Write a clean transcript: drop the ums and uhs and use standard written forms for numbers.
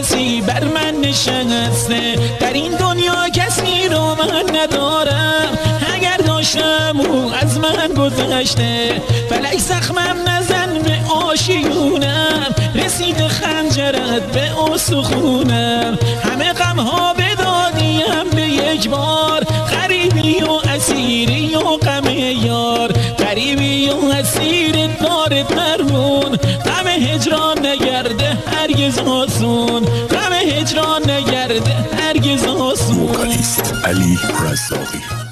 کسی بر من نشسته، در این دنیا کسی رو من ندارم، اگر داشتم او از من گذشته. فلک زخمم نزن به آشیونم، رسید خنجرت به استخونم. همه غمها بدادیم به یک بار، غریبی و اسیری و غم یار. غریبی و اسیر دارت مرمون، غم هجران نگرده هرگز آسون، غم هجران نگرده هرگز آسون. وکالیست علی رزاقی.